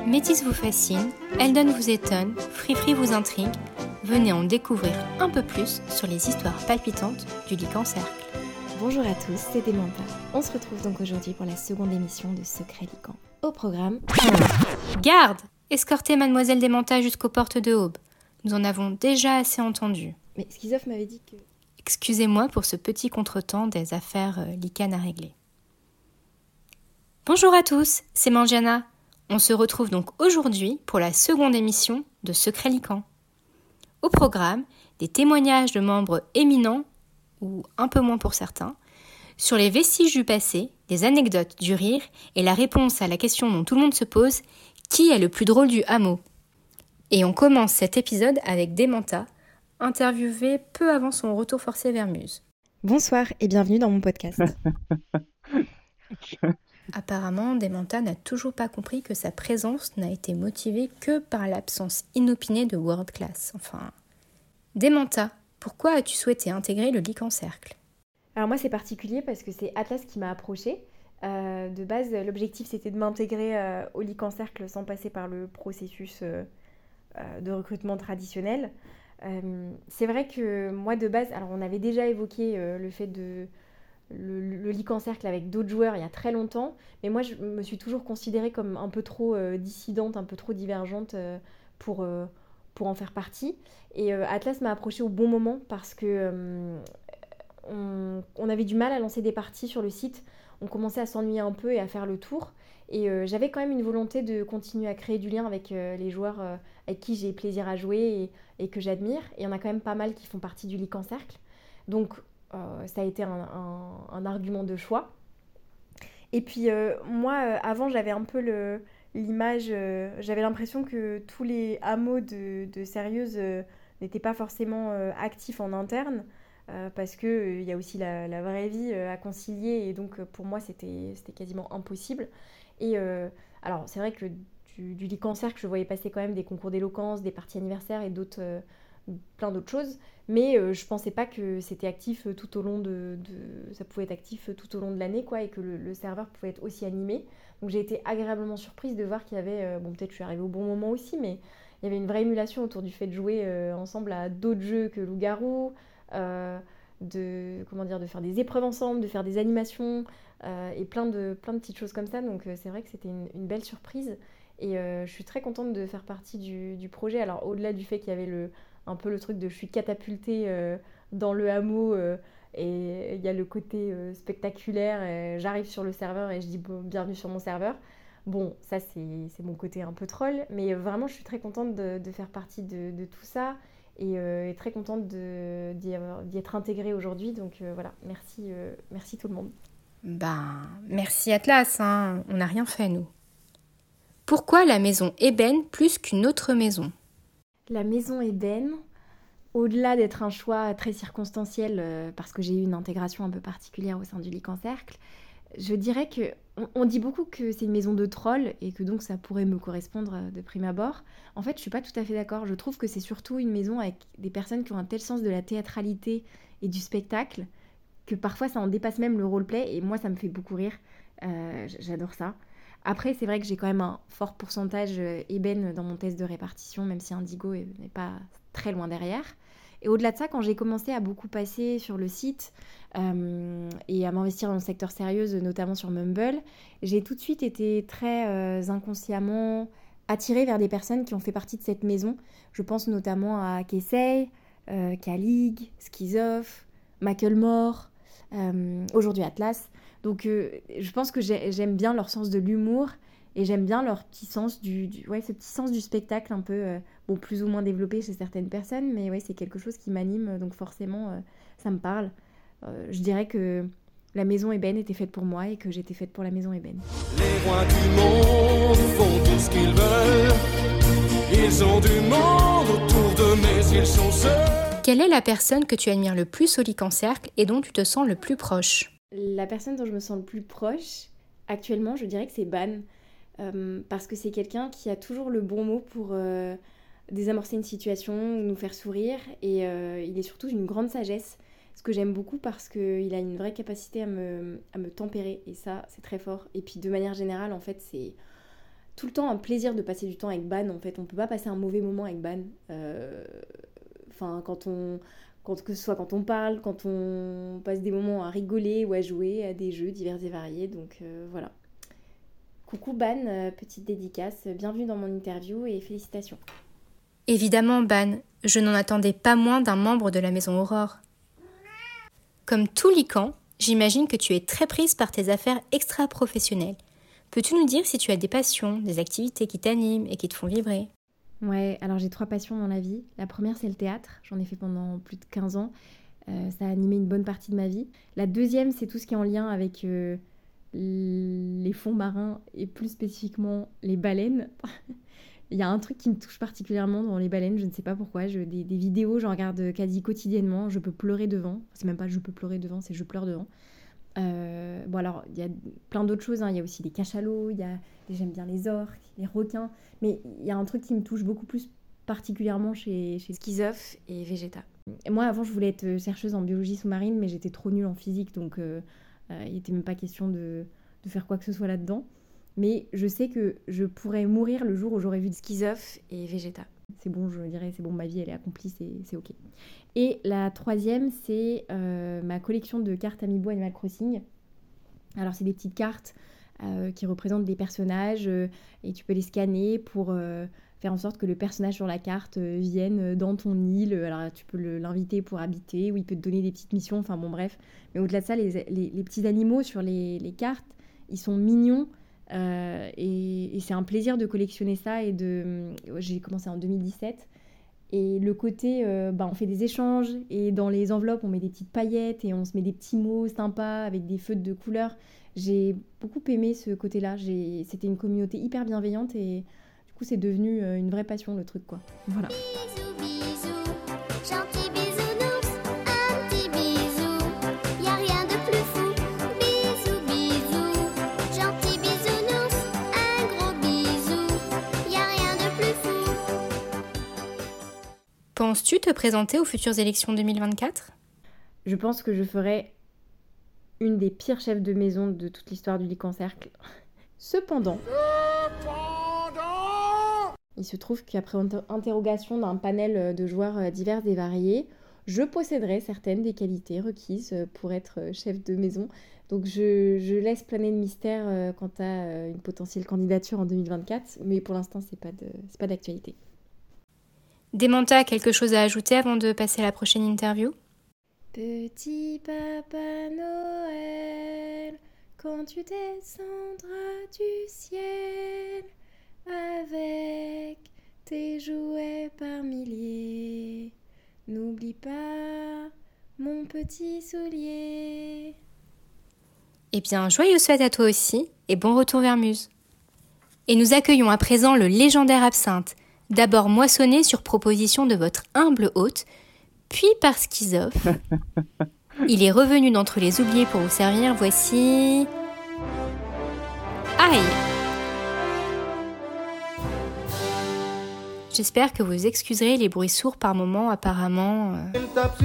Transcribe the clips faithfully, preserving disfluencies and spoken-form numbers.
Métis vous fascine, Eldon vous étonne, Free Free vous intrigue. Venez en découvrir un peu plus sur les histoires palpitantes du Lik en Cercle. Bonjour à tous, c'est Demanta. On se retrouve donc aujourd'hui pour la seconde émission de Secret Lican. Au programme... Garde! Escortez Mademoiselle Demanta jusqu'aux portes de Aube. Nous en avons déjà assez entendu. Mais Schizoff m'avait dit que... Excusez-moi pour ce petit contretemps des affaires euh, licanes à régler. Bonjour à tous, c'est Mangiana. On se retrouve donc aujourd'hui pour la seconde émission de Secret Lican. Au programme, des témoignages de membres éminents, ou un peu moins pour certains, sur les vestiges du passé, des anecdotes du rire et la réponse à la question dont tout le monde se pose, qui est le plus drôle du hameau ? Et on commence cet épisode avec Demanta, interviewée peu avant son retour forcé vers Muse. Bonsoir et bienvenue dans mon podcast. Apparemment, Demanta n'a toujours pas compris que sa présence n'a été motivée que par l'absence inopinée de World Class. Enfin, Demanta, pourquoi as-tu souhaité intégrer le Lik en Cercle ? Alors moi c'est particulier parce que c'est Atlas qui m'a approchée. Euh, de base, l'objectif c'était de m'intégrer euh, au Lik en Cercle sans passer par le processus euh, euh, de recrutement traditionnel. Euh, c'est vrai que moi de base, alors on avait déjà évoqué euh, le fait de le, le Lik en Cercle avec d'autres joueurs il y a très longtemps, mais moi je me suis toujours considérée comme un peu trop euh, dissidente, un peu trop divergente euh, pour, euh, pour en faire partie. Et euh, Atlas m'a approchée au bon moment parce que euh, on, on avait du mal à lancer des parties sur le site, on commençait à s'ennuyer un peu et à faire le tour. Et euh, j'avais quand même une volonté de continuer à créer du lien avec euh, les joueurs euh, avec qui j'ai plaisir à jouer et, et que j'admire. Et il y en a quand même pas mal qui font partie du Lik en Cercle. Donc euh, ça a été un, un, un argument de choix. Et puis euh, moi, euh, avant, j'avais un peu le, l'image... Euh, j'avais l'impression que tous les hameaux de, de sérieuses euh, n'étaient pas forcément euh, actifs en interne. Euh, parce qu'il euh, y a aussi la, la vraie vie euh, à concilier. Et donc euh, pour moi, c'était, c'était quasiment impossible. Et euh, alors, c'est vrai que du, du Lik en Cercle, je voyais passer quand même des concours d'éloquence, des parties anniversaires et d'autres, euh, plein d'autres choses. Mais euh, je pensais pas que c'était actif tout au long de, de... Ça pouvait être actif tout au long de l'année, quoi, et que le, le serveur pouvait être aussi animé. Donc j'ai été agréablement surprise de voir qu'il y avait... Euh, bon, peut-être que je suis arrivée au bon moment aussi, mais il y avait une vraie émulation autour du fait de jouer euh, ensemble à d'autres jeux que Loup-Garou, euh, de, comment dire, de faire des épreuves ensemble, de faire des animations... Euh, et plein de, plein de petites choses comme ça, donc euh, c'est vrai que c'était une, une belle surprise et euh, je suis très contente de faire partie du, du projet. Alors au-delà du fait qu'il y avait le, un peu le truc de je suis catapultée euh, dans le hameau euh, et il y a le côté euh, spectaculaire, et j'arrive sur le serveur et je dis bon, bienvenue sur mon serveur. Bon, ça c'est, c'est mon côté un peu troll, mais vraiment je suis très contente de, de faire partie de, de tout ça et, euh, et très contente de, d'y, avoir, d'y être intégrée aujourd'hui, donc euh, voilà, merci, euh, merci tout le monde. Ben, merci Atlas, hein. On n'a rien fait, nous. Pourquoi la maison ébène plus qu'une autre maison ? La maison ébène, au-delà d'être un choix très circonstanciel, euh, parce que j'ai eu une intégration un peu particulière au sein du Lik en Cercle, je dirais que on, on dit beaucoup que c'est une maison de trolls et que donc ça pourrait me correspondre de prime abord. En fait, je suis pas tout à fait d'accord. Je trouve que c'est surtout une maison avec des personnes qui ont un tel sens de la théâtralité et du spectacle que parfois ça en dépasse même le roleplay, et moi ça me fait beaucoup rire, euh, j'adore ça. Après c'est vrai que j'ai quand même un fort pourcentage euh, ébène dans mon test de répartition, même si Indigo n'est pas très loin derrière. Et au-delà de ça, quand j'ai commencé à beaucoup passer sur le site euh, et à m'investir dans le secteur sérieux, notamment sur Mumble, j'ai tout de suite été très euh, inconsciemment attirée vers des personnes qui ont fait partie de cette maison. Je pense notamment à Kessei, euh, Kalig, Schizoff, Macklemore, Euh, aujourd'hui Atlas. Donc euh, je pense que j'ai, j'aime bien leur sens de l'humour et j'aime bien leur petit sens du, du ouais, ce petit sens du spectacle un peu euh, bon, plus ou moins développé chez certaines personnes, mais ouais, c'est quelque chose qui m'anime, donc forcément euh, ça me parle. Euh, je dirais que la maison ébène était faite pour moi et que j'étais faite pour la maison ébène. Les rois du monde font tout ce qu'ils veulent. Ils ont du monde autour d'eux, mais ils sont seuls. Quelle est la personne que tu admires le plus au Lik en Cercle et dont tu te sens le plus proche ? La personne dont je me sens le plus proche, actuellement, je dirais que c'est Ban. Euh, parce que c'est quelqu'un qui a toujours le bon mot pour euh, désamorcer une situation, nous faire sourire. Et euh, il est surtout d'une grande sagesse. Ce que j'aime beaucoup parce qu'il a une vraie capacité à me, à me tempérer. Et ça, c'est très fort. Et puis de manière générale, en fait, c'est... tout le temps un plaisir de passer du temps avec Ban. En fait, on peut pas passer un mauvais moment avec Ban. Enfin, euh, quand on... Quand, que ce soit quand on parle, quand on passe des moments à rigoler ou à jouer à des jeux divers et variés. Donc euh, voilà. Coucou Ban, euh, petite dédicace, bienvenue dans mon interview et félicitations. Évidemment Ban, je n'en attendais pas moins d'un membre de la Maison Aurore. Comme tout Lycan, j'imagine que tu es très prise par tes affaires extra-professionnelles. Peux-tu nous dire si tu as des passions, des activités qui t'animent et qui te font vibrer ? Ouais, alors j'ai trois passions dans la vie. La première, c'est le théâtre. J'en ai fait pendant plus de quinze ans. Euh, ça a animé une bonne partie de ma vie. La deuxième, c'est tout ce qui est en lien avec euh, les fonds marins et plus spécifiquement les baleines. Il y a un truc qui me touche particulièrement dans les baleines, je ne sais pas pourquoi. Je, des, des vidéos, j'en regarde quasi quotidiennement. Je peux pleurer devant. C'est même pas je peux pleurer devant, c'est je pleure devant. Euh, bon alors, il y a plein d'autres choses, hein. Il y a aussi les cachalots, il y a, j'aime bien les orques, les requins, mais il y a un truc qui me touche beaucoup plus particulièrement chez, chez Schizoph et Vegeta. Et moi avant je voulais être chercheuse en biologie sous-marine, mais j'étais trop nulle en physique, donc euh, euh, il n'était même pas question de, de faire quoi que ce soit là-dedans. Mais je sais que je pourrais mourir le jour où j'aurais vu Schizoph et Vegeta. C'est bon, je me dirais, c'est bon, ma vie elle est accomplie, c'est, c'est ok. Et la troisième, c'est euh, ma collection de cartes Amiibo Animal Crossing. Alors, c'est des petites cartes euh, qui représentent des personnages euh, et tu peux les scanner pour euh, faire en sorte que le personnage sur la carte euh, vienne dans ton île. Alors, tu peux le, l'inviter pour habiter ou il peut te donner des petites missions, enfin bon, bref. Mais au-delà de ça, les, les, les petits animaux sur les, les cartes, ils sont mignons. Euh, et, et c'est un plaisir de collectionner ça. Et de, j'ai commencé en deux mille dix-sept. Et le côté, euh, bah, on fait des échanges et dans les enveloppes, on met des petites paillettes et on se met des petits mots sympas avec des feutres de couleurs. J'ai beaucoup aimé ce côté-là. J'ai... C'était une communauté hyper bienveillante et du coup, c'est devenu euh, une vraie passion, le truc, quoi. Voilà. Bisous, bisous, gentil bisounours, un petit bisou, y a rien de plus fou. Bisous, bisous, gentil bisounours, un gros bisou, y a rien de plus fou. Penses-tu te présenter aux futures élections deux mille vingt-quatre ? Je pense que je ferai une des pires chefs de maison de toute l'histoire du Lycan Cercle. Cependant, il se trouve qu'après interrogation d'un panel de joueurs divers et variés, je posséderai certaines des qualités requises pour être chef de maison. Donc je, je laisse planer le mystère quant à une potentielle candidature en deux mille vingt-quatre, mais pour l'instant, c'est pas de, c'est pas d'actualité. Démenta a quelque chose à ajouter avant de passer à la prochaine interview ? Petit Papa Noël, quand tu descendras du ciel, avec tes jouets par milliers, n'oublie pas mon petit soulier. Eh bien, joyeuses fêtes à toi aussi et bon retour vers Muse. Et nous accueillons à présent le légendaire absinthe, d'abord moissonné sur proposition de votre humble hôte, puis par Schizoph. Il est revenu d'entre les oubliés pour vous servir. Voici... Aïe! J'espère que vous excuserez les bruits sourds par moments, apparemment. Euh...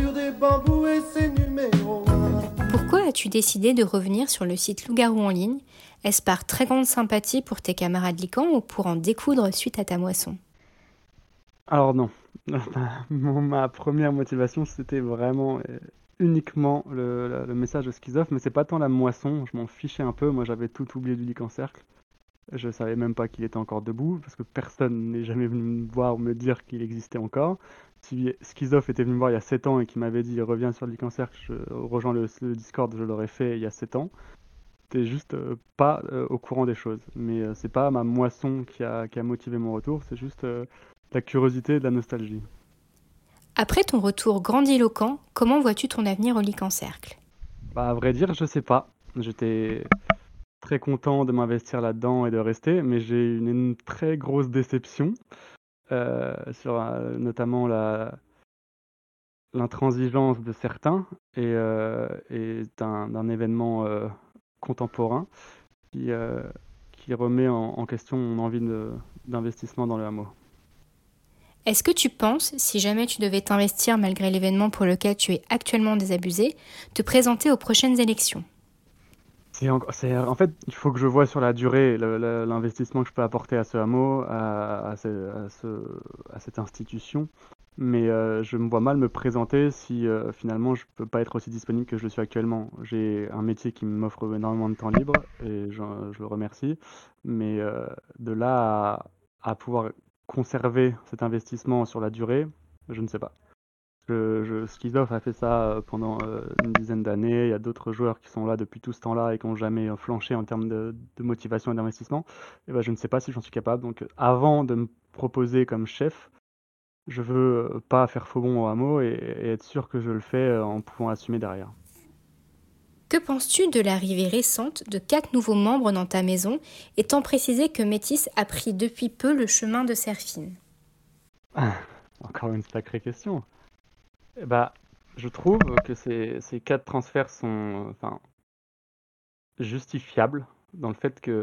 Pourquoi as-tu décidé de revenir sur le site Loup-Garou en ligne ? Est-ce par très grande sympathie pour tes camarades Lycan ou pour en découdre suite à ta moisson ? Alors non, ma première motivation c'était vraiment euh, uniquement le, le, le message de Schizoph, mais c'est pas tant la moisson, je m'en fichais un peu, moi j'avais tout oublié du Lycan Cercle, je savais même pas qu'il était encore debout, parce que personne n'est jamais venu me voir ou me dire qu'il existait encore. Si Schizoph était venu me voir il y a sept ans et qu'il m'avait dit reviens sur le Lycan Cercle, je rejoins le, le Discord, je l'aurais fait il y a sept ans. J'étais juste euh, pas euh, au courant des choses, mais euh, c'est pas ma moisson qui a, qui a motivé mon retour, c'est juste... Euh, la curiosité et de la nostalgie. Après ton retour grandiloquent, comment vois-tu ton avenir au Lycan Cercle ? Bah, à vrai dire, je sais pas. J'étais très content de m'investir là-dedans et de rester, mais j'ai une, une très grosse déception euh, sur euh, notamment la, l'intransigeance de certains et, euh, et d'un, d'un événement euh, contemporain qui, euh, qui remet en, en question mon envie de, d'investissement dans le hameau. Est-ce que tu penses, si jamais tu devais t'investir malgré l'événement pour lequel tu es actuellement désabusé, te présenter aux prochaines élections ? C'est en, c'est- en fait, il faut que je vois sur la durée le- le- l'investissement que je peux apporter à ce hameau, à, à ce- à ce- à cette institution. Mais euh, je me vois mal me présenter si euh, finalement je peux pas être aussi disponible que je le suis actuellement. J'ai un métier qui m'offre énormément de temps libre et j'en- je le remercie. Mais euh, de là à, à pouvoir conserver cet investissement sur la durée, je ne sais pas. Je, je, Skizov a fait ça euh, pendant euh, une dizaine d'années. Il y a d'autres joueurs qui sont là depuis tout ce temps-là et qui n'ont jamais euh, flanché en termes de, de motivation et d'investissement. Et ben, je ne sais pas si j'en suis capable. Donc, euh, avant de me proposer comme chef, je veux euh, pas faire faux bond au hameau et, et être sûr que je le fais euh, en pouvant assumer derrière. Que penses-tu de l'arrivée récente de quatre nouveaux membres dans ta maison, étant précisé que Métis a pris depuis peu le chemin de Serfine? Encore une sacrée question. Eh ben, je trouve que ces, ces quatre transferts sont euh, enfin, justifiables dans le fait que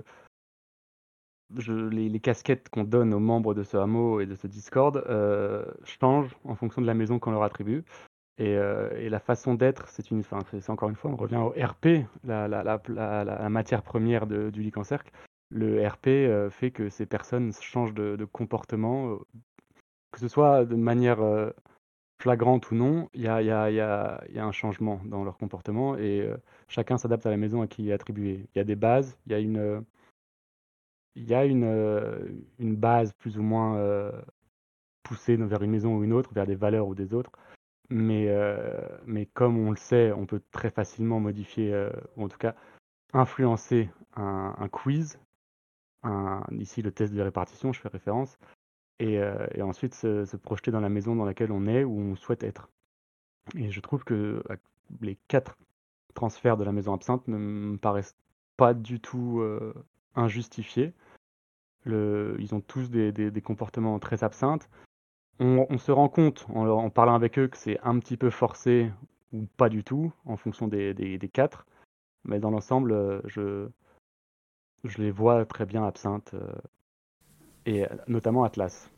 je, les, les casquettes qu'on donne aux membres de ce hameau et de ce Discord euh, changent en fonction de la maison qu'on leur attribue. Et, euh, et la façon d'être, c'est une, enfin, c'est c'est encore une fois, on revient au R P, la, la, la, la, la matière première de, du Lycan Cercle. Le R P euh, fait que ces personnes changent de, de comportement, euh, que ce soit de manière euh, flagrante ou non, il y a, y, a, y, a, y a un changement dans leur comportement et euh, chacun s'adapte à la maison à qui il est attribué. Il y a des bases, il y a une, euh, il y a une, euh, une base plus ou moins euh, poussée vers une maison ou une autre, vers des valeurs ou des autres. Mais, euh, mais comme on le sait, on peut très facilement modifier, euh, ou en tout cas influencer un, un quiz, un, ici le test de répartition, je fais référence, et, euh, et ensuite se, se projeter dans la maison dans laquelle on est, où on souhaite être. Et je trouve que euh, les quatre transferts de la maison absinthe ne me paraissent pas du tout euh, injustifiés. Le, ils ont tous des, des, des comportements très absinthes. On, on se rend compte en, en parlant avec eux que c'est un petit peu forcé ou pas du tout en fonction des, des, des quatre. Mais dans l'ensemble, euh, je, je les vois très bien absinthe euh, et euh, notamment Atlas.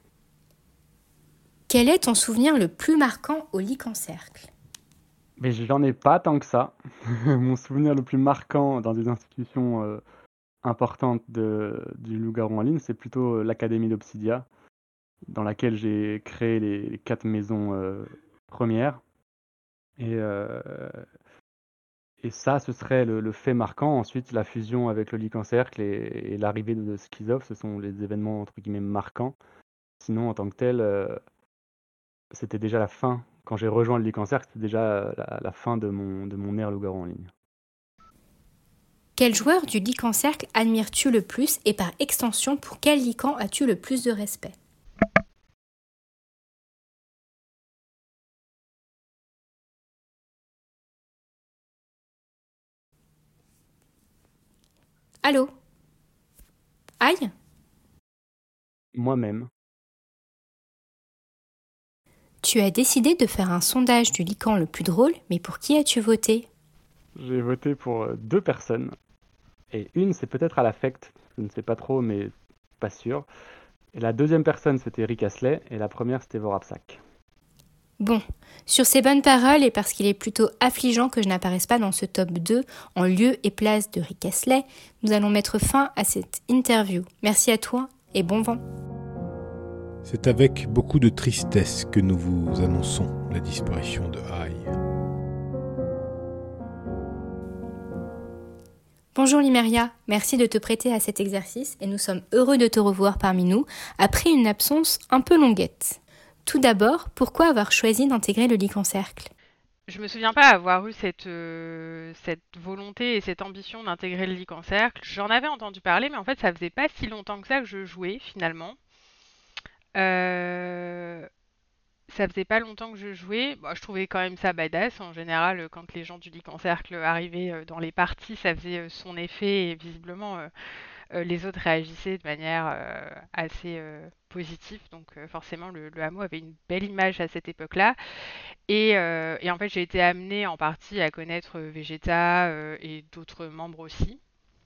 Quel est ton souvenir le plus marquant au Lycan Cercle? Mais j'en ai pas tant que ça. Mon souvenir le plus marquant dans des institutions euh, importantes de, du Loup-Garou en ligne, c'est plutôt euh, l'Académie d'Obsidia, dans laquelle j'ai créé les, les quatre maisons euh, premières. Et, euh, et ça, ce serait le, le fait marquant. Ensuite, la fusion avec le Lycan Cercle et, et l'arrivée de Skizov, ce sont les événements entre guillemets marquants. Sinon, en tant que tel, euh, c'était déjà la fin. Quand j'ai rejoint le Lycan Cercle, c'était déjà la, la fin de mon, de mon ère Loup-Garou en ligne. Quel joueur du Lycan Cercle admires-tu le plus et par extension, pour quel Lycan as-tu le plus de respect? Allô? Aïe? Moi-même, Tu as décidé de faire un sondage du Lycan le plus drôle, mais pour qui as-tu voté? j'ai voté pour euh, deux personnes. Et une, c'est peut-être à l'affect, je ne sais pas trop, mais pas sûr. Et la deuxième personne, c'était Rick Astley, et la première, c'était Vorapsak. Bon, sur ces bonnes paroles et parce qu'il est plutôt affligeant que je n'apparaisse pas dans ce top deux en lieu et place de Rick Astley, nous allons mettre fin à cette interview. Merci à toi et bon vent. C'est avec beaucoup de tristesse que nous vous annonçons la disparition de Aïe. Bonjour Limeria, merci de te prêter à cet exercice et nous sommes heureux de te revoir parmi nous après une absence un peu longuette. Tout d'abord, pourquoi avoir choisi d'intégrer le Lycan Cercle? Je me souviens pas avoir eu cette, euh, cette volonté et cette ambition d'intégrer le Lycan Cercle. J'en avais entendu parler, mais en fait, ça faisait pas si longtemps que ça que je jouais finalement. Euh, ça faisait pas longtemps que je jouais. Bon, je trouvais quand même ça badass. En général, quand les gens du Lycan Cercle arrivaient euh, dans les parties, ça faisait euh, son effet et visiblement euh, euh, les autres réagissaient de manière euh, assez euh, positive. Donc euh, forcément, le, le hameau avait une belle image à cette époque-là. Et, euh, et en fait, j'ai été amenée en partie à connaître euh, Vegeta euh, et d'autres membres aussi.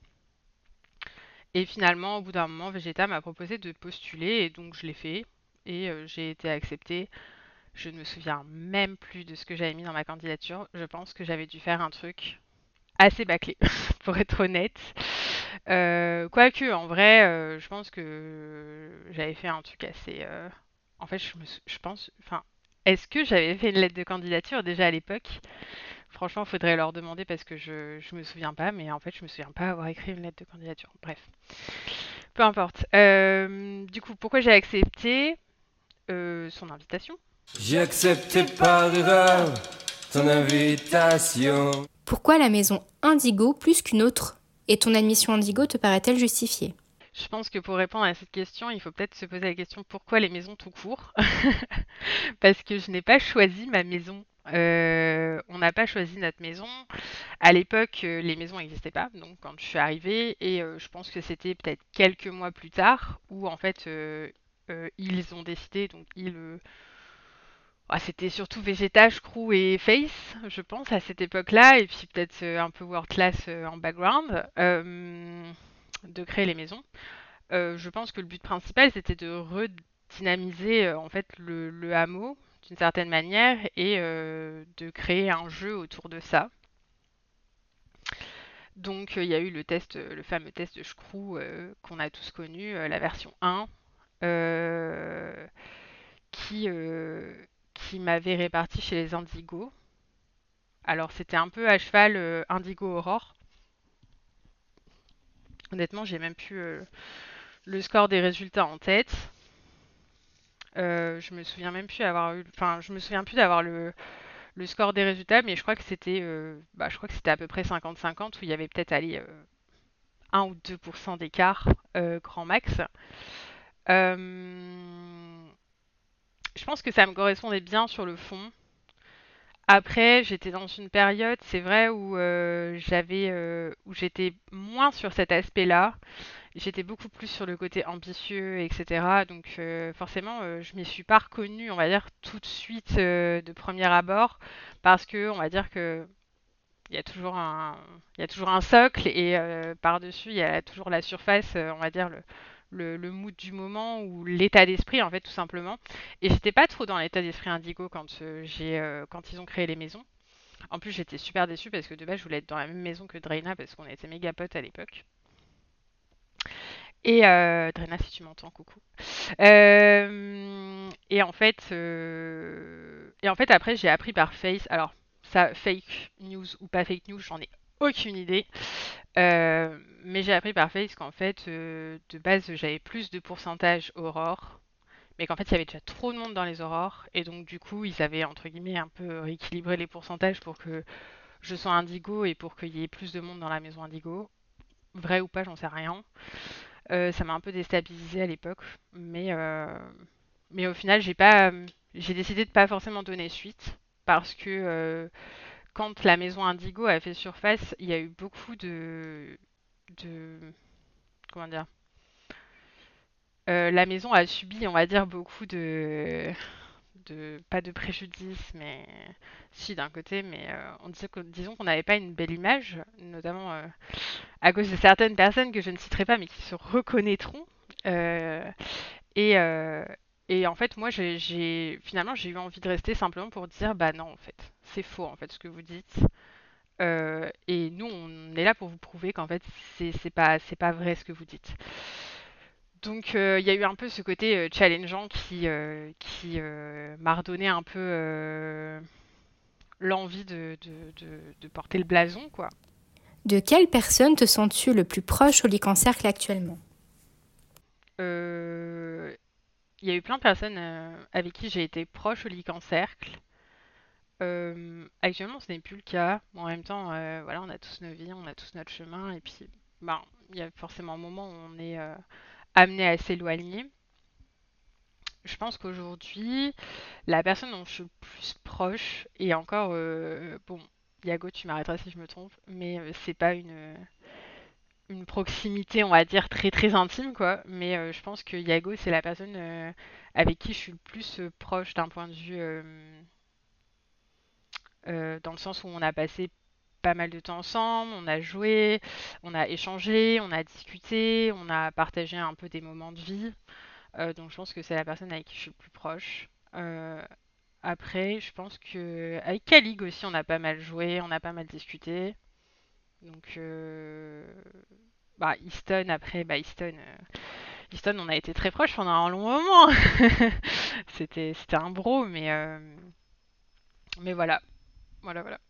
Et finalement, au bout d'un moment, Vegeta m'a proposé de postuler et donc je l'ai fait. Et euh, j'ai été acceptée. Je ne me souviens même plus de ce que j'avais mis dans ma candidature. Je pense que j'avais dû faire un truc assez bâclé pour être honnête. Euh, quoique, en vrai, euh, je pense que j'avais fait un truc assez. euh, En fait, je, me sou- je pense. Enfin, est-ce que j'avais fait une lettre de candidature déjà à l'époque? Franchement, faudrait leur demander parce que je, je me souviens pas, mais en fait, je me souviens pas avoir écrit une lettre de candidature. Bref, peu importe. Euh, du coup, pourquoi j'ai accepté euh, son invitation? J'ai accepté par erreur ton invitation. Pourquoi la maison Indigo plus qu'une autre? Et ton admission Indigo te paraît-elle justifiée? Je pense que pour répondre à cette question, il faut peut-être se poser la question pourquoi les maisons tout court? Parce que je n'ai pas choisi ma maison. Euh, on n'a pas choisi notre maison. À l'époque, euh, les maisons n'existaient pas, donc quand je suis arrivée, et euh, je pense que c'était peut-être quelques mois plus tard où en fait euh, euh, ils ont décidé, donc ils, euh, ah, c'était surtout Végétage, Crew et Face, je pense, à cette époque-là, et puis peut-être euh, un peu World Class euh, en background, euh, de créer les maisons. Euh, je pense que le but principal, c'était de redynamiser euh, en fait le, le hameau d'une certaine manière et euh, de créer un jeu autour de ça. Donc euh, il y a eu le test, euh, le fameux test de Shrew euh, qu'on a tous connu, euh, la version un, euh, qui, euh, qui m'avait réparti chez les Indigo. Alors c'était un peu à cheval euh, Indigo Aurore. Honnêtement, j'ai même plus euh, le score des résultats en tête. Euh, je me souviens même plus avoir eu, enfin, je me souviens plus d'avoir le, le score des résultats, mais je crois que c'était, euh, bah, je crois que c'était à peu près cinquante cinquante où il y avait peut-être allé euh, un ou deux pour cent d'écart euh, grand max. Euh, je pense que ça me correspondait bien sur le fond. Après, j'étais dans une période, c'est vrai, où euh, j'avais, euh, où j'étais moins sur cet aspect-là. J'étais beaucoup plus sur le côté ambitieux, et cetera. Donc euh, forcément, euh, je m'y suis pas reconnue, on va dire, tout de suite euh, de premier abord, parce que on va dire que il y a toujours un, il y a toujours un socle et euh, par-dessus, il y a toujours la surface, euh, on va dire le, le, le mood du moment ou l'état d'esprit en fait tout simplement. Et j'étais pas trop dans l'état d'esprit indigo quand euh, j'ai, euh, quand ils ont créé les maisons. En plus, j'étais super déçue parce que de base, je voulais être dans la même maison que Draina parce qu'on était méga potes à l'époque. Et euh, Drena, si tu m'entends, coucou. Euh, et en fait, euh, et en fait, après, j'ai appris par Face. Alors, ça, fake news ou pas fake news, j'en ai aucune idée. Euh, mais j'ai appris par Face qu'en fait, euh, de base, j'avais plus de pourcentage Aurore, mais qu'en fait, il y avait déjà trop de monde dans les Aurores, et donc du coup, ils avaient entre guillemets un peu rééquilibré les pourcentages pour que je sois Indigo et pour qu'il y ait plus de monde dans la maison Indigo. Vrai ou pas, j'en sais rien. Euh, ça m'a un peu déstabilisée à l'époque, mais, euh, mais au final, j'ai pas, j'ai décidé de pas forcément donner suite parce que euh, quand la maison Indigo a fait surface, il y a eu beaucoup de, de comment dire, Euh, la maison a subi, on va dire, beaucoup de, de pas de préjudice, mais si d'un côté, mais euh, on disait que, disons qu'on n'avait pas une belle image, notamment euh, à cause de certaines personnes que je ne citerai pas, mais qui se reconnaîtront. Euh, et, euh, et en fait, moi, j'ai, j'ai- finalement, j'ai eu envie de rester simplement pour dire, bah non, en fait, c'est faux, en fait, ce que vous dites. Euh, et nous, on est là pour vous prouver qu'en fait, c'est c'est pas, c'est pas vrai ce que vous dites. Donc, euh, il y a eu un peu ce côté euh, challengeant qui, euh, qui euh, m'a redonné un peu euh, l'envie de, de, de, de porter le blason, quoi. De quelle personne te sens-tu le plus proche au Lycancercle actuellement? Euh, Il y a eu plein de personnes euh, avec qui j'ai été proche au Lycancercle. Euh, actuellement, ce n'est plus le cas. Bon, en même temps, euh, voilà, on a tous nos vies, on a tous notre chemin, et puis, ben, il y a forcément un moment où on est euh, amené à s'éloigner. Je pense qu'aujourd'hui, la personne dont je suis le plus proche, et encore, euh, bon, Yago, tu m'arrêteras si je me trompe, mais euh, c'est pas une, une proximité, on va dire, très très intime, quoi. Mais euh, je pense que Yago, c'est la personne euh, avec qui je suis le plus euh, proche d'un point de vue, euh, euh, dans le sens où on a passé pas mal de temps ensemble, on a joué, on a échangé, on a discuté, on a partagé un peu des moments de vie. Euh, donc je pense que c'est la personne avec qui je suis le plus proche. Euh, Après, je pense que avec Kalig aussi, on a pas mal joué, on a pas mal discuté. Donc, euh, bah, Easton, après, bah, Easton, euh, Easton, on a été très proches pendant un long moment. C'était, c'était un bro, mais, euh, mais voilà, voilà, voilà.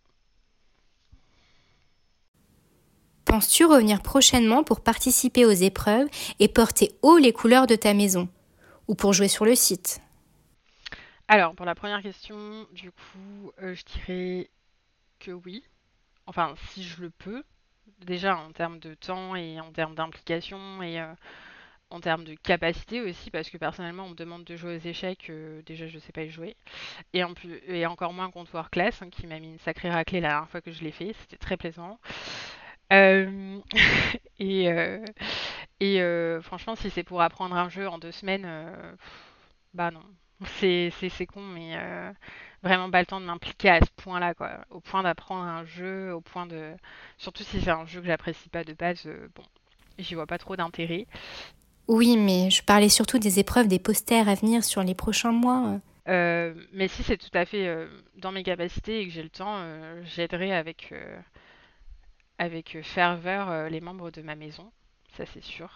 Penses-tu revenir prochainement pour participer aux épreuves et porter haut les couleurs de ta maison ou pour jouer sur le site? Alors, pour la première question, du coup, euh, je dirais que oui. Enfin, si je le peux. Déjà en termes de temps et en termes d'implication et euh, en termes de capacité aussi, parce que personnellement, on me demande de jouer aux échecs, euh, déjà je sais pas y jouer. Et, en plus, et encore moins contre War Class, hein, qui m'a mis une sacrée raclée la dernière fois que je l'ai fait, c'était très plaisant. Euh, et euh, et euh, franchement, si c'est pour apprendre un jeu en deux semaines, euh, bah non. C'est, c'est, c'est con, mais euh, vraiment pas le temps de m'impliquer à ce point-là, quoi. Au point d'apprendre un jeu, au point de... Surtout si c'est un jeu que j'apprécie pas de base, euh, bon, j'y vois pas trop d'intérêt. Oui, mais je parlais surtout des épreuves des posters à venir sur les prochains mois. Euh, mais si c'est tout à fait euh, dans mes capacités et que j'ai le temps, euh, j'aiderai avec, euh, avec ferveur euh, les membres de ma maison, ça c'est sûr.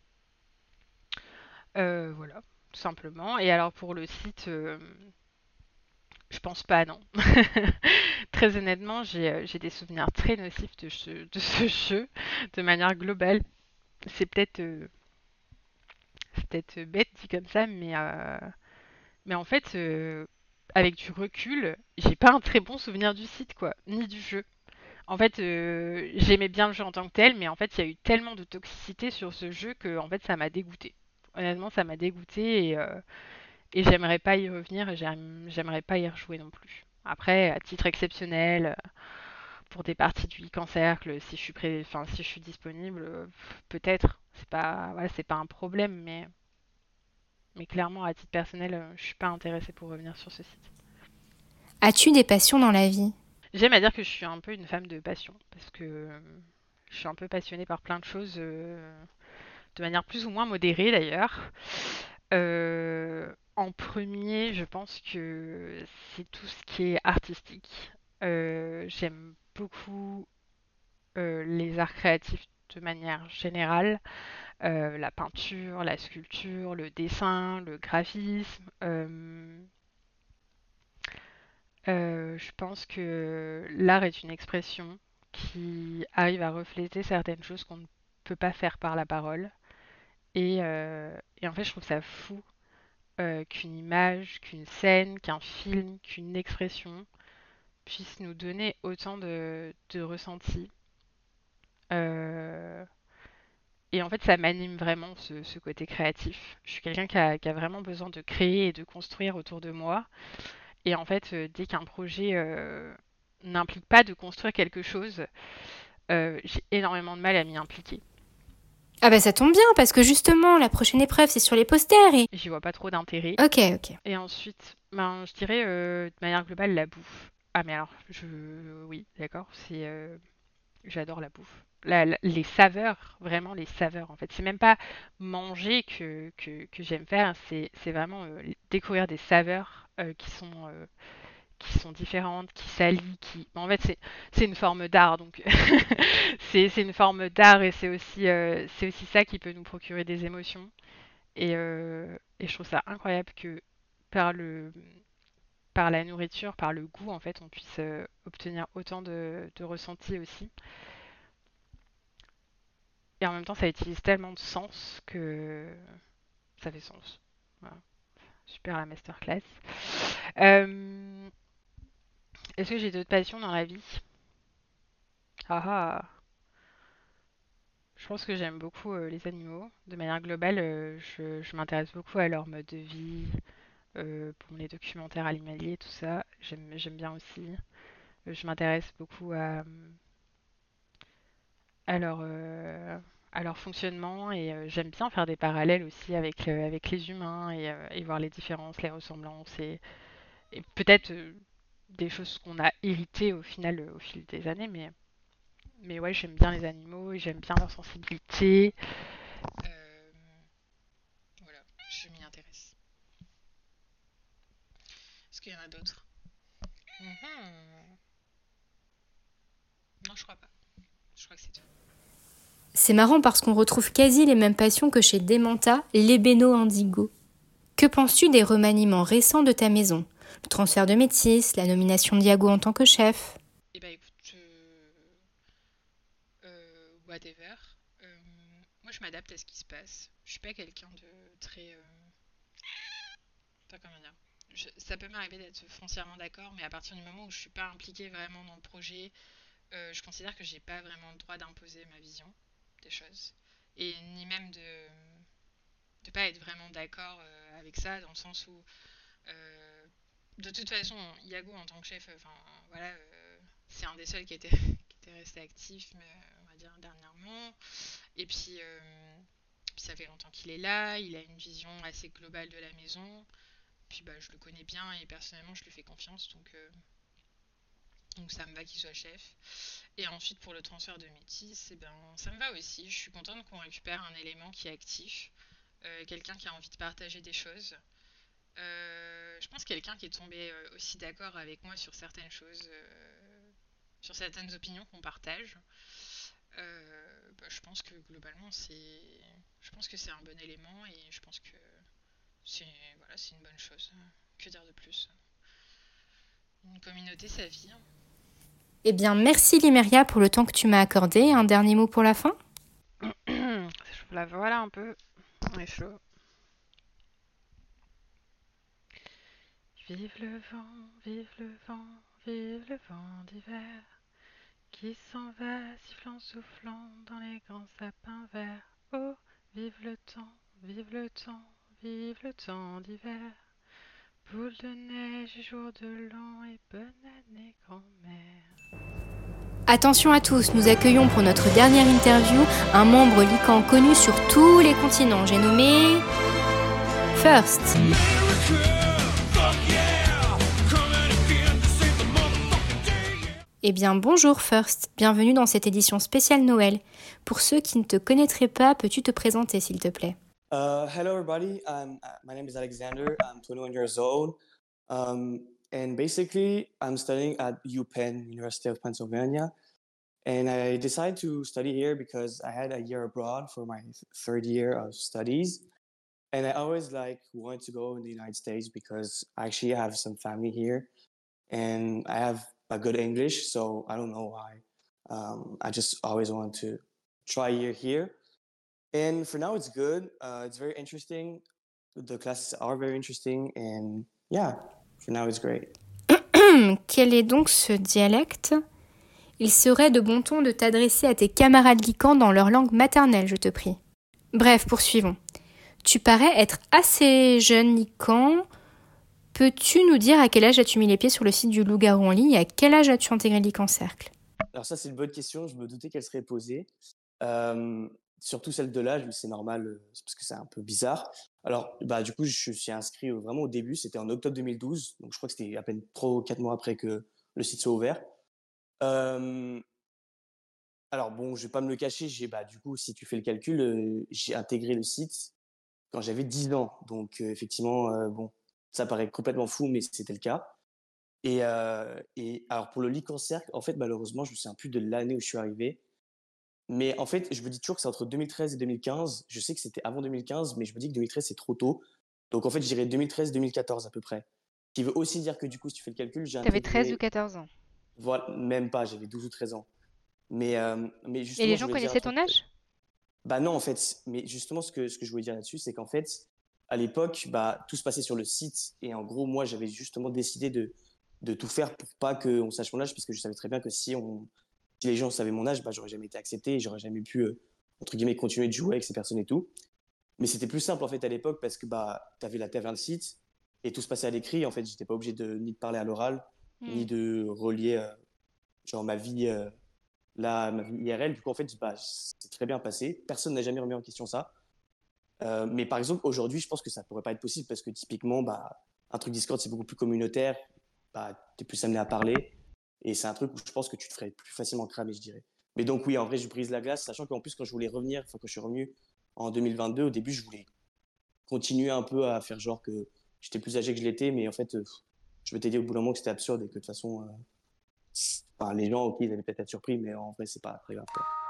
Euh, voilà, tout simplement. Et alors pour le site, euh, je pense pas, non. Très honnêtement, j'ai euh, j'ai des souvenirs très nocifs de ce, de ce jeu, de manière globale. C'est peut-être euh, c'est peut-être bête dit comme ça, mais, euh, mais en fait, euh, avec du recul, j'ai pas un très bon souvenir du site, quoi, ni du jeu. En fait, euh, j'aimais bien le jeu en tant que tel, mais en fait, il y a eu tellement de toxicité sur ce jeu que en fait, ça m'a dégoûté. Honnêtement, ça m'a dégoûté et, euh, et j'aimerais pas y revenir et j'aime- j'aimerais pas y rejouer non plus. Après, à titre exceptionnel, euh, pour des parties du week-end cercle, si je suis pré... enfin, si je suis disponible, euh, peut-être. C'est pas, voilà, c'est pas un problème, mais, mais clairement, à titre personnel, euh, je suis pas intéressée pour revenir sur ce site. As-tu des passions dans la vie? J'aime à dire que je suis un peu une femme de passion, parce que euh, je suis un peu passionnée par plein de choses, euh, de manière plus ou moins modérée d'ailleurs. Euh, en premier, je pense que c'est tout ce qui est artistique. Euh, j'aime beaucoup euh, les arts créatifs de manière générale, euh, la peinture, la sculpture, le dessin, le graphisme. Euh, euh, je pense que l'art est une expression qui arrive à refléter certaines choses qu'on ne peut pas faire par la parole. Et, euh, et en fait, je trouve ça fou euh, qu'une image, qu'une scène, qu'un film, qu'une expression puisse nous donner autant de, de ressentis. Euh, et en fait, ça m'anime vraiment ce, ce côté créatif. Je suis quelqu'un qui a, qui a vraiment besoin de créer et de construire autour de moi. Et en fait, euh, dès qu'un projet euh, n'implique pas de construire quelque chose, euh, j'ai énormément de mal à m'y impliquer. Ah bah ça tombe bien, parce que justement, la prochaine épreuve, c'est sur les posters et... J'y vois pas trop d'intérêt. Ok, ok. Et ensuite, ben, je dirais euh, de manière globale la bouffe. Ah mais alors, je, oui, d'accord, c'est, euh, j'adore la bouffe. La- la- les saveurs, vraiment les saveurs en fait. C'est même pas manger que, que, que j'aime faire, c'est, c'est vraiment euh, découvrir des saveurs euh, qui sont, euh, qui sont différentes, qui s'allient, qui... En fait, c'est, c'est une forme d'art, donc c'est, c'est une forme d'art et c'est aussi, euh, c'est aussi ça qui peut nous procurer des émotions. Et, euh, et je trouve ça incroyable que par le, par la nourriture, par le goût, en fait, on puisse euh, obtenir autant de, de ressentis aussi. Et en même temps, ça utilise tellement de sens que ça fait sens. Voilà. Super la masterclass. Euh, Est-ce que j'ai d'autres passions dans la vie? Ah ah. Je pense que j'aime beaucoup euh, les animaux. De manière globale, euh, je, je m'intéresse beaucoup à leur mode de vie, euh, pour les documentaires animaliers, tout ça. J'aime, j'aime bien aussi. Euh, Je m'intéresse beaucoup à, à leur, euh, à leur fonctionnement et euh, j'aime bien faire des parallèles aussi avec, euh, avec les humains et, euh, et voir les différences, les ressemblances et, et peut-être euh, des choses qu'on a héritées au final euh, au fil des années. Mais, mais ouais, j'aime bien les animaux et j'aime bien leur sensibilité. Euh, voilà, je m'y intéresse. Est-ce qu'il y en a d'autres? Mhm. Non, je crois pas. Je crois que c'est tout. C'est marrant parce qu'on retrouve quasi les mêmes passions que chez Demanta, l'ébéno indigo. Que penses-tu des remaniements récents de ta maison? Le transfert de Métis, la nomination d'Iago en tant que chef? Eh ben écoute, euh, euh, whatever. Euh, moi je m'adapte à ce qui se passe. Je suis pas quelqu'un de très... euh, Pas comment dire. Je- ça peut m'arriver d'être foncièrement d'accord, mais à partir du moment où je suis pas impliquée vraiment dans le projet, euh, je considère que j'ai pas vraiment le droit d'imposer ma vision des choses. Et ni même de de pas être vraiment d'accord euh, avec ça, dans le sens où euh, de toute façon, Iago en tant que chef, enfin voilà, euh, c'est un des seuls qui était, qui était resté actif, mais euh, on va dire dernièrement. Et puis, euh, puis ça fait longtemps qu'il est là, il a une vision assez globale de la maison. Puis bah, je le connais bien et personnellement je lui fais confiance, donc, euh, donc ça me va qu'il soit chef. Et ensuite pour le transfert de Métis, eh ben, ça me va aussi. Je suis contente qu'on récupère un élément qui est actif, euh, quelqu'un qui a envie de partager des choses. Euh, je pense quelqu'un qui est tombé euh, aussi d'accord avec moi sur certaines choses, euh, sur certaines opinions qu'on partage. Euh, bah, je pense que globalement c'est, je pense que c'est un bon élément et je pense que c'est voilà, c'est une bonne chose. Que dire de plus? Une communauté, ça vit. Hein. Eh bien, merci Limeria pour le temps que tu m'as accordé. Un dernier mot pour la fin? Je la voilà un peu. On est chaud. Vive le vent, vive le vent, vive le vent d'hiver, qui s'en va sifflant, soufflant dans les grands sapins verts. Oh, vive le temps, vive le temps, vive le temps d'hiver. Boule de neige et jour de l'an et bonne année grand-mère. Attention à tous, nous accueillons pour notre dernière interview un membre Lycan connu sur tous les continents. J'ai nommé First. Eh bien bonjour First, bienvenue dans cette édition spéciale Noël. Pour ceux qui ne te connaîtraient pas, peux-tu te présenter s'il te plaît? Uh, hello, everybody. Um, uh, my name is Alexander. I'm twenty-one years old. Um, and basically, I'm studying at UPenn, University of Pennsylvania. And I decided to study here because I had a year abroad for my th- third year of studies. And I always like wanted to go in the United States because I actually have some family here and I have a good English. So I don't know why. Um, I just always wanted to try a year here. And for now, it's good. Uh, it's very interesting. The classes are very interesting. And yeah, for now, it's great. Quel est donc ce dialecte? Il serait de bon ton de t'adresser à tes camarades Lycan dans leur langue maternelle, je te prie. Bref, poursuivons. Tu parais être assez jeune Lycan. Peux-tu nous dire à quel âge as-tu mis les pieds sur le site du Loup-Garou en ligne et à quel âge as-tu intégré Lycan Cercle? Alors ça, c'est une bonne question. Je me doutais qu'elle serait posée. Euh, surtout celle de l'âge, mais c'est normal, euh, c'est parce que c'est un peu bizarre. Alors, bah, du coup, je suis inscrit euh, vraiment au début. C'était en octobre deux mille douze. Donc, je crois que c'était à peine trois ou quatre mois après que le site soit ouvert. Euh, alors, bon, je vais pas me le cacher. J'ai, bah, du coup, si tu fais le calcul, euh, j'ai intégré le site quand j'avais dix ans. Donc, euh, effectivement, euh, bon, ça paraît complètement fou, mais c'était le cas. Et, euh, et alors, pour le Lycan Cercle, en fait, malheureusement, je me souviens plus de l'année où je suis arrivé. Mais en fait, je me dis toujours que c'est entre deux mille treize et deux mille quinze. Je sais que c'était avant deux mille quinze, mais je me dis que deux mille treize, c'est trop tôt. Donc, en fait, je dirais deux mille treize deux mille quatorze à peu près. Ce qui veut aussi dire que, du coup, si tu fais le calcul, j'ai T'avais treize ou intégré... quatorze ans. Voilà, même pas, j'avais douze ou treize ans. Mais, euh, mais Et justement, les je gens voulais dire un connaissaient ton truc. âge? Bah non, en fait. Mais justement, ce que, ce que je voulais dire là-dessus, c'est qu'en fait, à l'époque, bah, tout se passait sur le site. Et en gros, moi, j'avais justement décidé de, de tout faire pour pas qu'on sache mon âge, parce que je savais très bien que si, on, si les gens savaient mon âge, bah, j'aurais jamais été accepté et j'aurais jamais pu, euh, entre guillemets, continuer de jouer avec ces personnes et tout. Mais c'était plus simple, en fait, à l'époque, parce que bah, t'avais la taverne site et tout se passait à l'écrit. En fait, j'étais pas obligé de ni de parler à l'oral, ni Hmm. de relier euh, genre ma vie, euh, là, ma vie I R L. Du coup, en fait, bah, c'est très bien passé. Personne n'a jamais remis en question ça. Euh, mais par exemple, aujourd'hui, je pense que ça pourrait pas être possible parce que typiquement, bah, un truc Discord, c'est beaucoup plus communautaire. Bah, t'es plus amené à parler. Et c'est un truc où je pense que tu te ferais plus facilement cramer, je dirais. Mais donc, oui, en vrai, je brise la glace, sachant qu'en plus, quand je voulais revenir, enfin, quand je suis revenu en deux mille vingt-deux, au début, je voulais continuer un peu à faire genre que j'étais plus âgé que je l'étais, mais en fait, euh, je m'étais dit au bout d'un moment que c'était absurde et que de toute façon, euh, enfin, les gens, ok, ils allaient peut-être être surpris, mais en vrai, c'est pas très grave, quoi.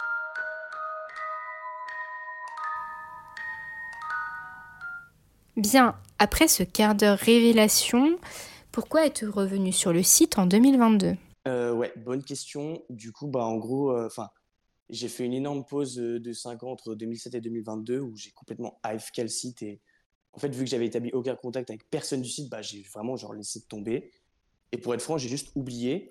Bien, après ce quart d'heure révélation, pourquoi es-tu revenu sur le site en deux mille vingt-deux? Euh, ouais, bonne question. Du coup, bah, en gros, euh, enfin, j'ai fait une énorme pause euh, de cinq ans entre deux mille sept et deux mille vingt-deux où j'ai complètement A F K le site et en fait, vu que j'avais établi aucun contact avec personne du site, bah, j'ai vraiment genre laissé tomber. Et pour être franc, j'ai juste oublié.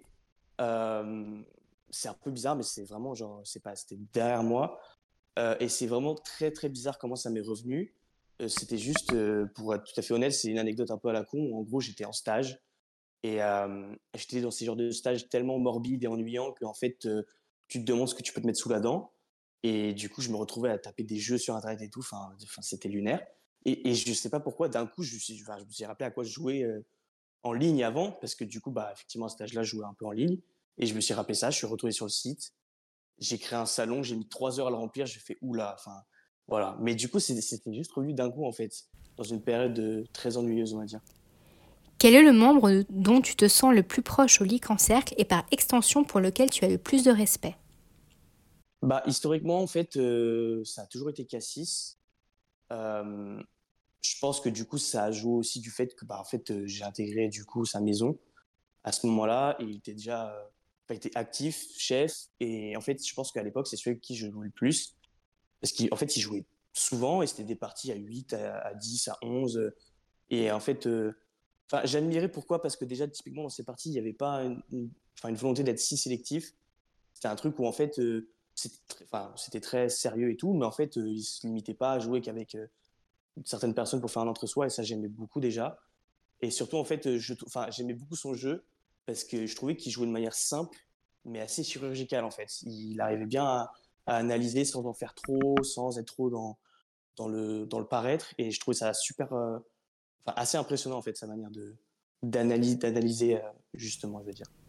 Euh, c'est un peu bizarre, mais c'est vraiment genre, c'est pas, c'était derrière moi. Euh, et c'est vraiment très très bizarre comment ça m'est revenu. Euh, c'était juste, euh, pour être tout à fait honnête, c'est une anecdote un peu à la con. En gros, j'étais en stage et euh, j'étais dans ces genres de stages tellement morbides et ennuyants qu'en fait, euh, tu te demandes ce que tu peux te mettre sous la dent. Et du coup, je me retrouvais à taper des jeux sur Internet et tout. Enfin, enfin c'était lunaire. Et, et je sais pas pourquoi, d'un coup, je, me suis- enfin, je me suis rappelé à quoi je jouais euh, en ligne avant, parce que du coup, bah, effectivement, à cet âge-là, je jouais un peu en ligne. Et je me suis rappelé ça, je suis retourné sur le site, j'ai créé un salon, j'ai mis trois heures à le remplir, j'ai fait oula, enfin, voilà. Mais du coup, c'est- c'était juste revenu d'un coup, en fait, dans une période euh, très ennuyeuse, on va dire. Quel est le membre dont tu te sens le plus proche au lit en cercle et par extension pour lequel tu as le plus de respect? Bah, historiquement, en fait, euh, ça a toujours été Cassis. Euh, je pense que du coup, ça a joué aussi du fait que, bah, en fait, euh, j'ai intégré du coup sa maison à ce moment-là et il était déjà, euh, enfin, il était actif, chef. Et en fait, je pense qu'à l'époque, c'est celui avec qui je jouais le plus. Parce qu'en fait, il jouait souvent et c'était des parties à huit, à, à dix, à onze. euh, Et en fait, euh, enfin, j'admirais pourquoi, parce que déjà, typiquement, dans ces parties, il n'y avait pas une, une- enfin, une volonté d'être si sélectif. C'était un truc où, en fait, euh, c'était très, enfin, c'était très sérieux et tout, mais en fait, euh, il ne se limitait pas à jouer qu'avec euh, certaines personnes pour faire un entre-soi, et ça, j'aimais beaucoup déjà. Et surtout, en fait, euh, je, enfin, j'aimais beaucoup son jeu, parce que je trouvais qu'il jouait de manière simple, mais assez chirurgicale, en fait. Il arrivait bien à, à analyser sans en faire trop, sans être trop dans, dans, le, dans le paraître, et je trouvais ça super, euh, enfin, assez impressionnant, en fait, sa manière de, d'analyse, d'analyser, euh, justement, je veux dire.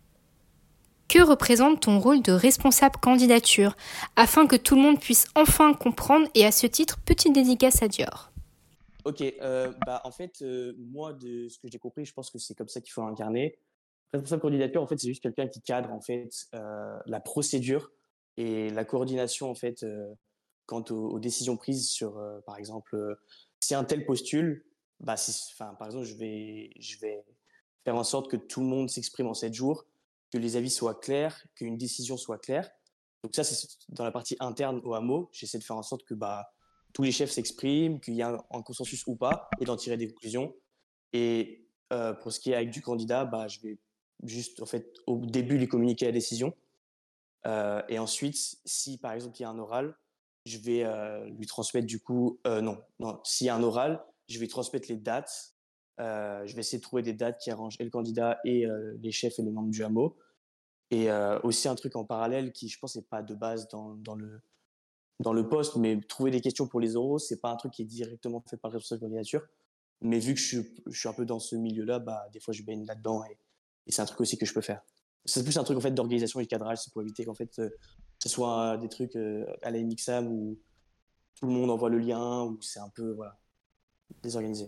Que représente ton rôle de responsable candidature afin que tout le monde puisse enfin comprendre et à ce titre, petite dédicace à Dior. Ok, euh, bah en fait, euh, moi, de ce que j'ai compris, je pense que c'est comme ça qu'il faut incarner. Responsable candidature, en fait, c'est juste quelqu'un qui cadre en fait euh, la procédure et la coordination en fait euh, quant aux, aux décisions prises sur, euh, par exemple, euh, si un tel postule, bah, si, enfin, par exemple, je vais, je vais faire en sorte que tout le monde s'exprime en sept jours, que les avis soient clairs, qu'une décision soit claire. Donc ça, c'est dans la partie interne au hameau. J'essaie de faire en sorte que bah tous les chefs s'expriment, qu'il y a un, un consensus ou pas, et d'en tirer des conclusions. Et euh, pour ce qui est avec du candidat, bah, je vais juste, en fait, au début, lui communiquer la décision. Euh, et ensuite, si par exemple il y a un oral, je vais euh, lui transmettre du coup, euh, non, non, s'il y a un oral, je vais transmettre les dates. Euh, je vais essayer de trouver des dates qui arrangent et le candidat et euh, les chefs et les membres du hameau. Et euh, aussi un truc en parallèle qui, je pense, n'est pas de base dans, dans le, dans le poste, mais trouver des questions pour les euros, c'est pas un truc qui est directement fait par le responsable de candidature. Mais vu que je, je suis un peu dans ce milieu-là, bah, des fois je baigne là-dedans et, et c'est un truc aussi que je peux faire. C'est plus un truc en fait d'organisation et de cadrage, c'est pour éviter qu'en fait euh, ce soit des trucs euh, à la M X A M où tout le monde envoie le lien, où c'est un peu voilà, désorganisé.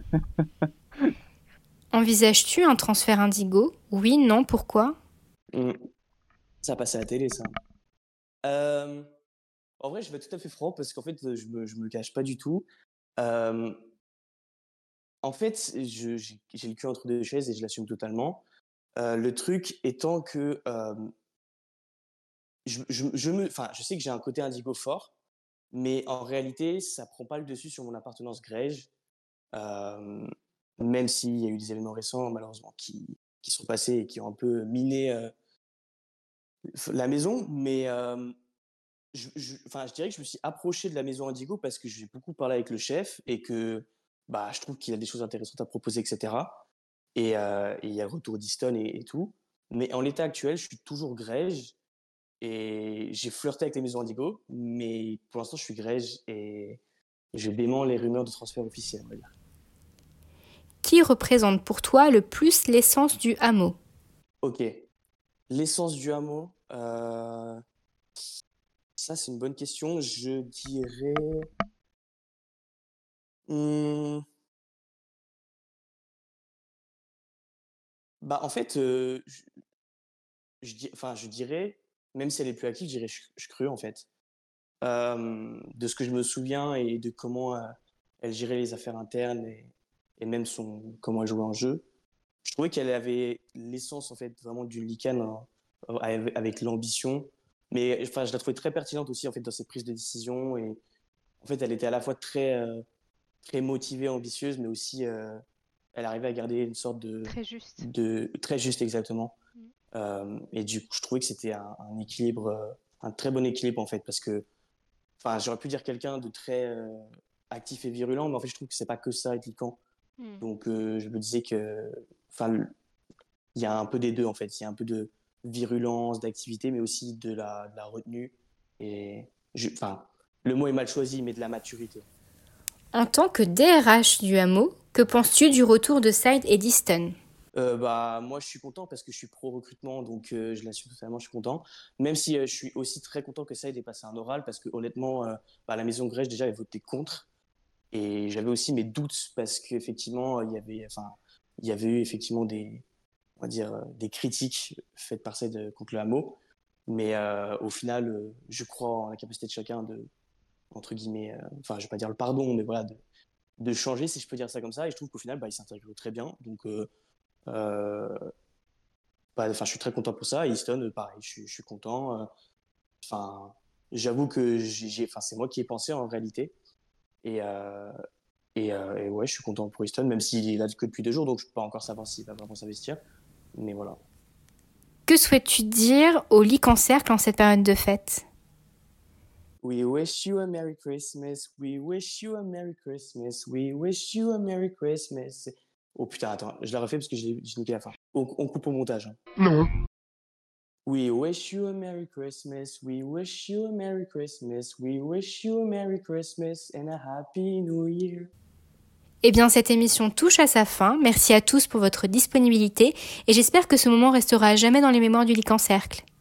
Envisages-tu un transfert Indigo? Oui, non, pourquoi? Mmh. Ça passe à la télé, ça. Euh, en vrai, je vais être tout à fait franc parce qu'en fait, je me, je me le cache pas du tout. Euh, En fait, je- j'ai j'ai le cul entre deux chaises et je l'assume totalement. Euh, le truc étant que euh, je, je, je me, enfin, je sais que j'ai un côté indigo fort, mais en réalité, ça prend pas le dessus sur mon appartenance Grège, euh, même s'il y a eu des événements récents, malheureusement, qui, qui sont passés et qui ont un peu miné euh, la maison. Mais euh, je, je, enfin, je dirais que je me suis approché de la maison Indigo parce que j'ai beaucoup parlé avec le chef et que bah, je trouve qu'il a des choses intéressantes à proposer, et cetera. Et euh, et il y a le retour d'Easton et, et tout. Mais en l'état actuel, je suis toujours Grège et j'ai flirté avec les maisons Indigo, mais pour l'instant, je suis Grège et je dément les rumeurs de transfert officiel, on va dire. Qui représente pour toi le plus l'essence du hameau? Ok, l'essence du hameau, euh, ça c'est une bonne question. Je dirais, hmm, bah en fait, euh, je, je, di- enfin, je dirais, même si elle est plus active, je dirais je, je crue en fait. Euh, de ce que je me souviens et de comment euh, elle gérait les affaires internes et, et même son, comment elle jouait en jeu. Je trouvais qu'elle avait l'essence en fait vraiment d'une lycane hein, avec, avec l'ambition. Mais enfin, je la trouvais très pertinente aussi en fait dans ses prises de décision et en fait, elle était à la fois très, euh, très motivée, ambitieuse, mais aussi euh, elle arrivait à garder une sorte de, Très juste. de très juste exactement. Mm. Euh, et du coup, je trouvais que c'était un, un équilibre, euh, un très bon équilibre en fait, parce que, enfin, j'aurais pu dire quelqu'un de très euh, actif et virulent, mais en fait, je trouve que c'est pas que ça être lycan. Mm. Donc, euh, je me disais que, enfin, il y a un peu des deux en fait. Il y a un peu de virulence, d'activité, mais aussi de la, de la retenue. Et, je, enfin, le mot est mal choisi, mais de la maturité. En tant que D R H du hameau, que penses-tu du retour de Saïd et d'Easton ? Euh, bah, moi, je suis content parce que je suis pro-recrutement, donc euh, je l'assume totalement, je suis content. Même si euh, je suis aussi très content que Saïd ait passé un oral, parce que honnêtement, euh, bah, la Maison Grèche, déjà, avait voté contre. Et j'avais aussi mes doutes parce qu'effectivement, il y avait, enfin, il y avait eu effectivement des, on va dire, euh, des critiques faites par Saïd euh, contre le hameau. Mais euh, au final, euh, je crois en la capacité de chacun de, entre guillemets, euh, enfin, je vais pas dire le pardon, mais voilà, de, de changer, si je peux dire ça comme ça. Et je trouve qu'au final, bah, il s'intègre très bien. Donc, euh, euh, bah, enfin, je suis très content pour ça. Et Easton, euh, pareil, je, suis- je suis content. Euh, Enfin, j'avoue que j'ai, j'ai- enfin, c'est moi qui ai pensé en réalité. Et, euh, et, euh, et ouais, je suis content pour Easton, même s'il est là que depuis deux jours, donc je peux pas encore savoir s'il va vraiment s'investir. Mais voilà. Que souhaites-tu dire au lit en cercle en cette période de fête ? We wish you a Merry Christmas. We wish you a Merry Christmas. We wish you a Merry Christmas. Oh putain, attends, je la refais parce que j'ai j'ai niqué la fin. On, on coupe au montage. Hein. Non. We wish you a Merry Christmas. We wish you a Merry Christmas. We wish you a Merry Christmas and a Happy New Year. Eh bien, cette émission touche à sa fin. Merci à tous pour votre disponibilité et j'espère que ce moment restera à jamais dans les mémoires du lit en cercle.